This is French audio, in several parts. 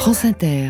France Inter.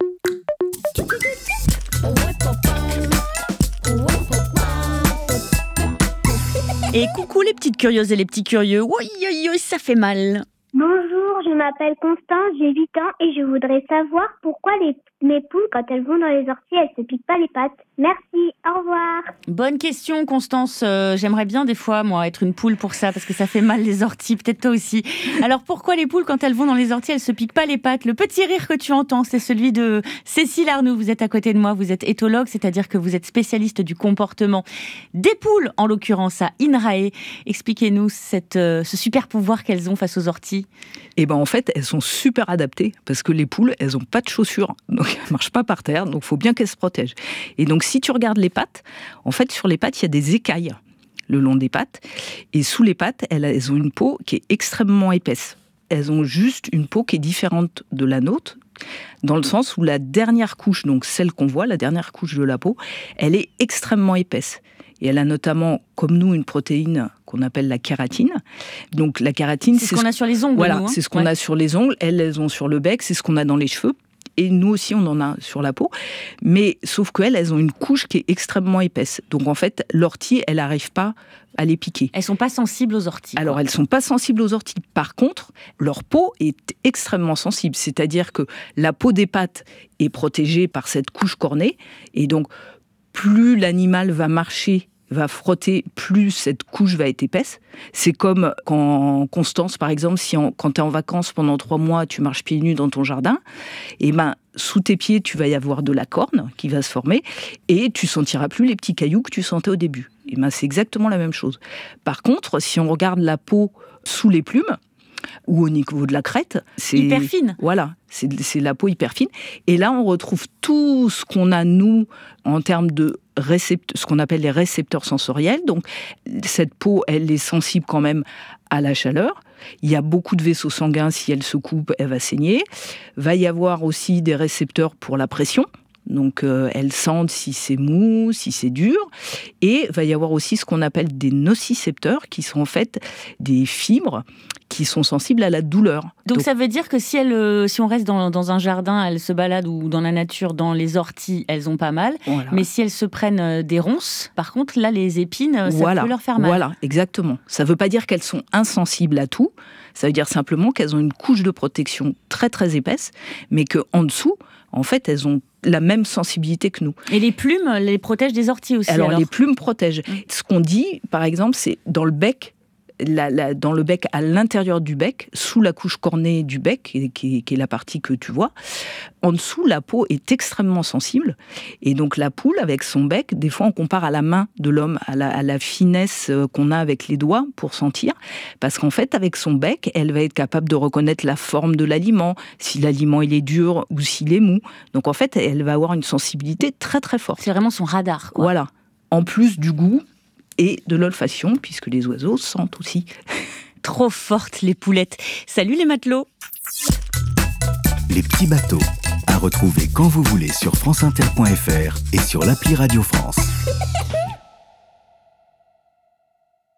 Et coucou les petites curieuses et les petits curieux. Oui, ça fait mal. Bonjour, je m'appelle Constance, j'ai 8 ans et je voudrais savoir pourquoi mes poules, quand elles vont dans les orties, elles se piquent pas les pattes. Merci, au revoir. Bonne question, Constance. J'aimerais bien des fois, moi, être une poule pour ça, parce que ça fait mal les orties, peut-être toi aussi. Alors pourquoi les poules, quand elles vont dans les orties, elles se piquent pas les pattes? Le petit rire que tu entends, c'est celui de Cécile Arnoux. Vous êtes à côté de moi, vous êtes éthologue, c'est-à-dire que vous êtes spécialiste du comportement des poules, en l'occurrence à INRAE. Expliquez-nous ce super pouvoir qu'elles ont face aux orties. Et en fait, elles sont super adaptées parce que les poules, elles n'ont pas de chaussures, donc elles ne marchent pas par terre, donc il faut bien qu'elles se protègent. Et donc, si tu regardes les pattes, en fait, sur les pattes, il y a des écailles le long des pattes. Et sous les pattes, elles ont une peau qui est extrêmement épaisse. Elles ont juste une peau qui est différente de la nôtre, dans le sens où la dernière couche, donc celle qu'on voit, la dernière couche de la peau, elle est extrêmement épaisse. Et elle a notamment, comme nous, une protéine qu'on appelle la kératine. Donc la kératine, c'est ce qu'on a sur les ongles. Voilà, nous, c'est ce qu'on a sur les ongles. Elles ont sur le bec, c'est ce qu'on a dans les cheveux. Et nous aussi, on en a sur la peau. Mais sauf qu'elles ont une couche qui est extrêmement épaisse. Donc en fait, l'ortie, elle n'arrive pas à les piquer. Elles ne sont pas sensibles aux orties. Alors, elles ne sont pas sensibles aux orties. Par contre, leur peau est extrêmement sensible. C'est-à-dire que la peau des pattes est protégée par cette couche cornée. Et donc, plus l'animal va marcher, va frotter, plus cette couche va être épaisse. C'est comme quand Constance, par exemple, quand tu es en vacances pendant 3 mois, tu marches pieds nus dans ton jardin, et sous tes pieds, tu vas y avoir de la corne qui va se former, et tu sentiras plus les petits cailloux que tu sentais au début. Et c'est exactement la même chose. Par contre, si on regarde la peau sous les plumes, ou au niveau de la crête, c'est hyper fine. Voilà, c'est la peau hyper fine. Et là, on retrouve tout ce qu'on a, nous, en termes de ce qu'on appelle les récepteurs sensoriels. Donc, cette peau, elle est sensible quand même à la chaleur. Il y a beaucoup de vaisseaux sanguins. Si elle se coupe, elle va saigner. Va y avoir aussi des récepteurs pour la pression. Donc, elles sentent si c'est mou, si c'est dur. Et va y avoir aussi ce qu'on appelle des nocicepteurs, qui sont en fait des fibres qui sont sensibles à la douleur. Donc ça veut dire que si on reste dans un jardin, elles se baladent, ou dans la nature, dans les orties, elles ont pas mal. Voilà. Mais si elles se prennent des ronces, par contre, là, les épines, ça peut leur faire mal. Voilà, exactement. Ça ne veut pas dire qu'elles sont insensibles à tout. Ça veut dire simplement qu'elles ont une couche de protection très, très épaisse, mais qu'en dessous, en fait, elles ont la même sensibilité que nous. Et les plumes les protègent des orties aussi. Alors les plumes protègent. Ce qu'on dit, par exemple, c'est dans le bec, dans le bec, à l'intérieur du bec, sous la couche cornée du bec, qui est la partie que tu vois, en dessous, la peau est extrêmement sensible. Et donc la poule, avec son bec, des fois on compare à la main de l'homme, à la finesse qu'on a avec les doigts pour sentir. Parce qu'en fait, avec son bec, elle va être capable de reconnaître la forme de l'aliment, si l'aliment il est dur ou s'il est mou. Donc en fait, elle va avoir une sensibilité très très forte. C'est vraiment son radar, quoi. Voilà. En plus du goût et de l'olfaction, puisque les oiseaux sentent aussi. Trop fortes, les poulettes. Salut les matelots. Les petits bateaux, à retrouver quand vous voulez sur franceinter.fr et sur l'appli Radio France.